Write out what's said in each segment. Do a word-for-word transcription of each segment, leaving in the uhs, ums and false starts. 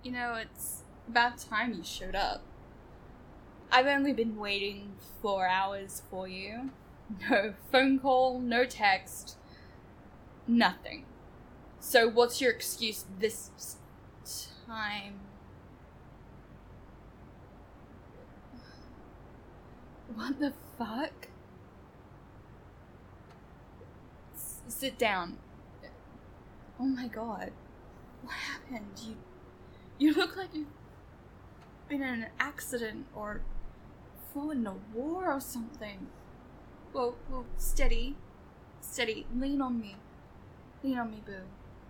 You know, it's about time you showed up. I've only been waiting four hours for you. No phone call, no text, nothing. So what's your excuse this time? What the fuck? S- sit down. Oh my god. What happened? You you look like you've been in an accident or fought in a war or something. Whoa, whoa, steady. Steady. Lean on me. Lean on me, boo.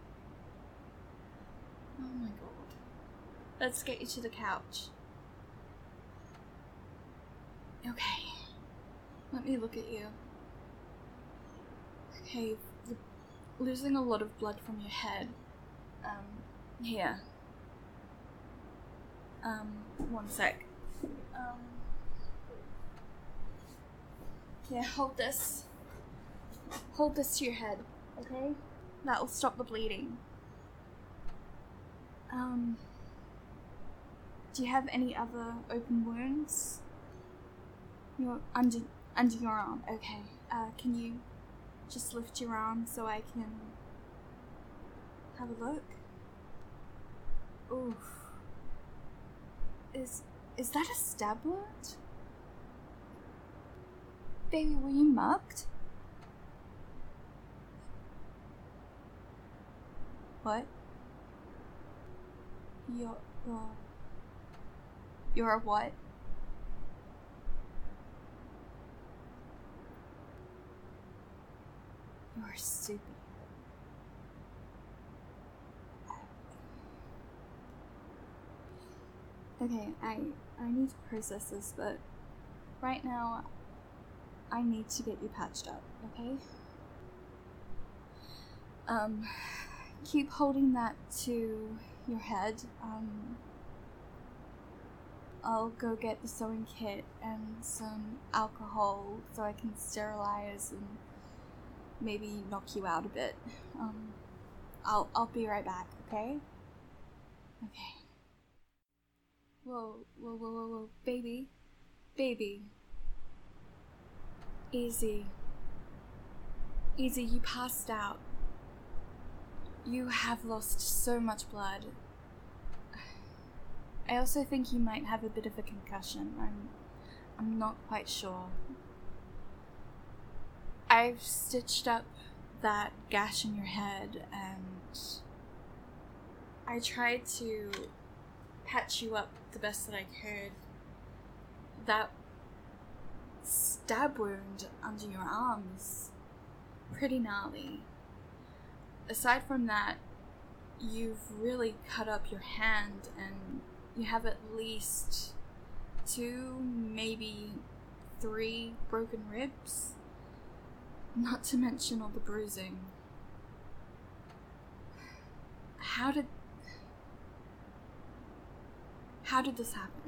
Oh my god. Let's get you to the couch. Okay. Let me look at you. Okay, you're losing a lot of blood from your head. Um, here. Um, one sec. Um, here, hold this. Hold this to your head, okay? That will stop the bleeding. Um, do you have any other open wounds? You're under, under your arm, okay. Uh, can you just lift your arm so I can have a look? Oof. Is, is that a stab wound? Baby, were you mugged? What? You're, you're, you're a what? You're a superhero. Okay, I, I need to process this, but right now, I need to get you patched up, okay? Um, keep holding that to your head. Um, I'll go get the sewing kit and some alcohol so I can sterilize and maybe knock you out a bit. Um, I'll, I'll be right back, okay? Okay. Whoa, whoa, whoa, whoa, whoa, baby, baby. Easy. Easy, you passed out. You have lost so much blood. I also think you might have a bit of a concussion. I'm I'm not quite sure. I've stitched up that gash in your head and I tried to patch you up the best that I could. That stab wound under your arm is pretty gnarly. Aside from that, you've really cut up your hand and you have at least two, maybe three broken ribs. Not to mention all the bruising. How did... How did this happen?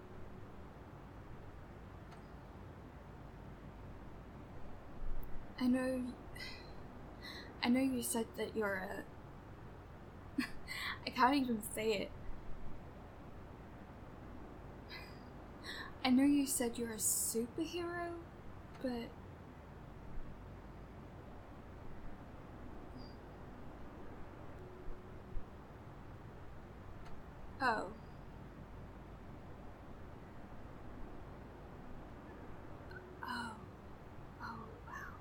I know... I know you said that you're a... I can't even say it. I know you said you're a superhero, but... Oh. Oh. Oh, wow.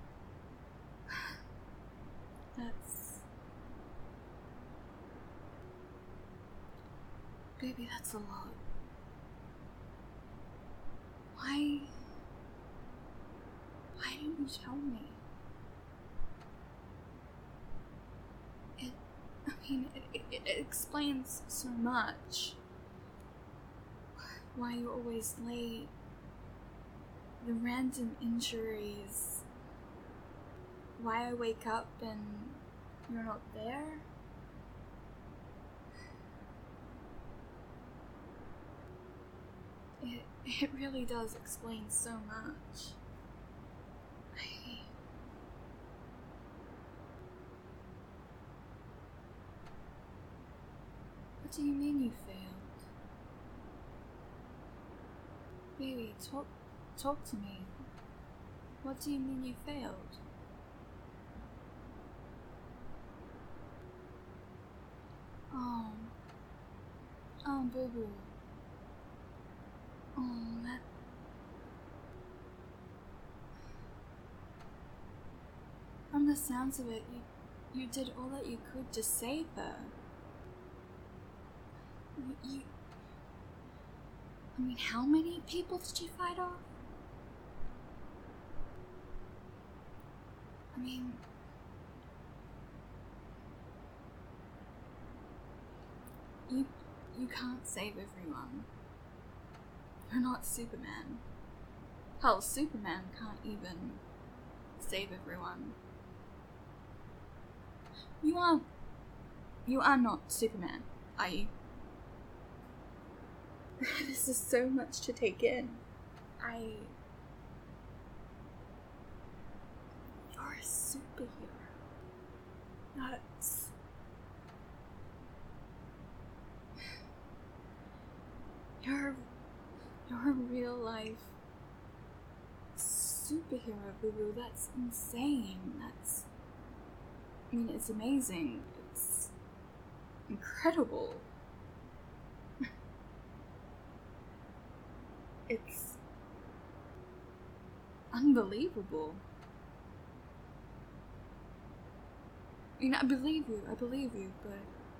That's... Baby, that's a lot. Why... Why didn't you tell me? It... I mean, it, it, it explains so much. Why you're always late. The random injuries. Why I wake up and you're not there. It, it really does explain so much. I... What do you mean you failed? Baby, talk, talk to me. What do you mean you failed? Oh. Oh, boo-boo. Oh, that... From the sounds of it, you, you did all that you could to save her. You, you... I mean, how many people did you fight off? I mean... You... You can't save everyone. You're not Superman. Hell, Superman can't even save everyone. You are... You are not Superman, are you? This is so much to take in. I... You're a superhero. That's... You're... You're a real life superhero, boo-boo. That's insane. That's... I mean, it's amazing. It's incredible. It's unbelievable. I mean, I believe you, I believe you, but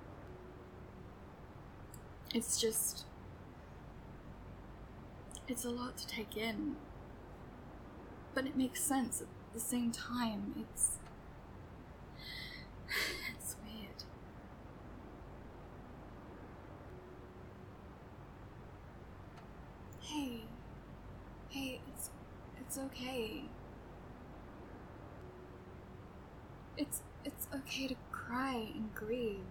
it's just, it's a lot to take in. But it makes sense at the same time. It's, it's weird. Hey, hey, it's, it's okay. It's, it's okay to cry and grieve.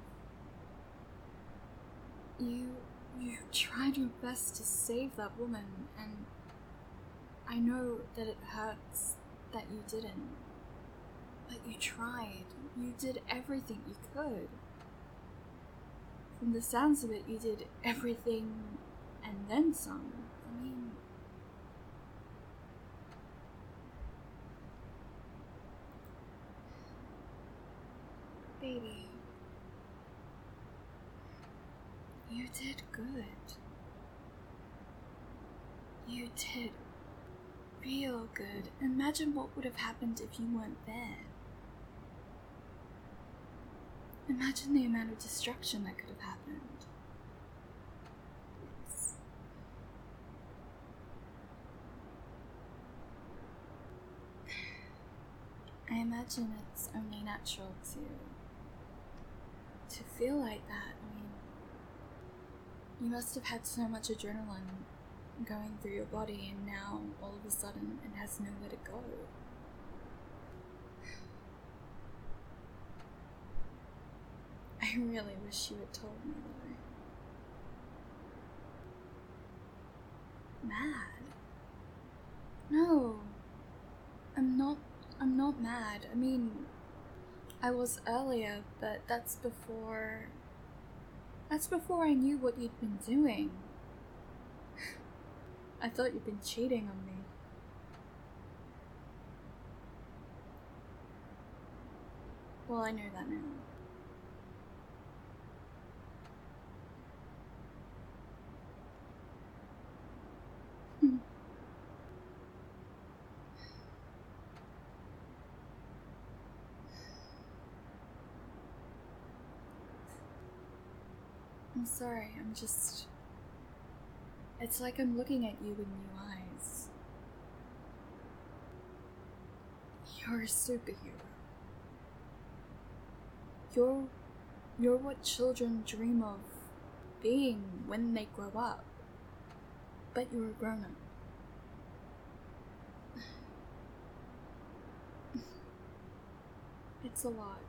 You, you tried your best to save that woman, and I know that it hurts that you didn't. But you tried. You did everything you could. From the sounds of it, you did everything and then some. I mean... Baby... You did good. You did real good. Imagine what would have happened if you weren't there. Imagine the amount of destruction that could have happened. It's... I imagine it's only natural to to feel like that. I mean, you must have had so much adrenaline going through your body, and now all of a sudden it has nowhere to go. I really wish you had told me, though. Mad? No. I'm not, I'm not mad. I mean, I was earlier, but that's before... That's before I knew what you'd been doing. I thought you'd been cheating on me. Well, I know that now. I'm sorry, I'm just... It's like I'm looking at you with new eyes. You're a superhero. You're... You're what children dream of being when they grow up. But you're a grown-up. It's a lot.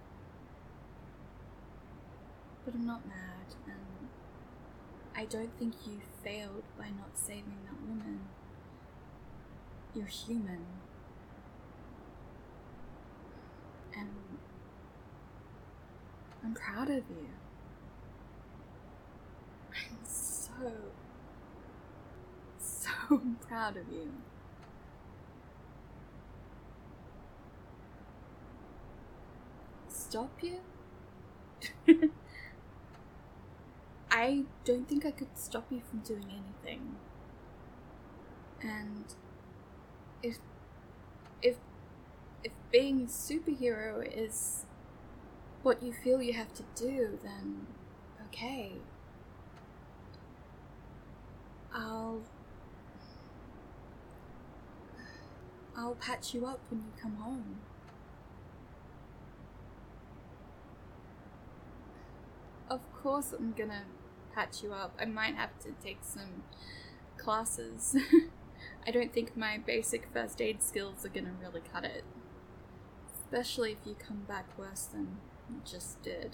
But I'm not mad, and I don't think you failed by not saving that woman. You're human. And I'm proud of you. so proud of you. Stop you? I don't think I could stop you from doing anything. And if if if being a superhero is what you feel you have to do, then okay. I'll I'll patch you up when you come home. Of course I'm gonna patch you up. I might have to take some classes. I don't think my basic first aid skills are gonna really cut it. Especially if you come back worse than you just did.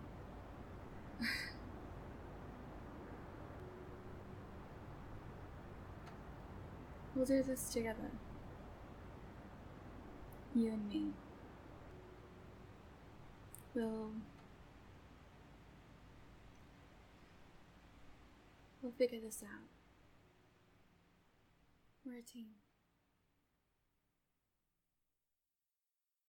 We'll do this together. You and me. We'll... We'll figure this out. We're a team.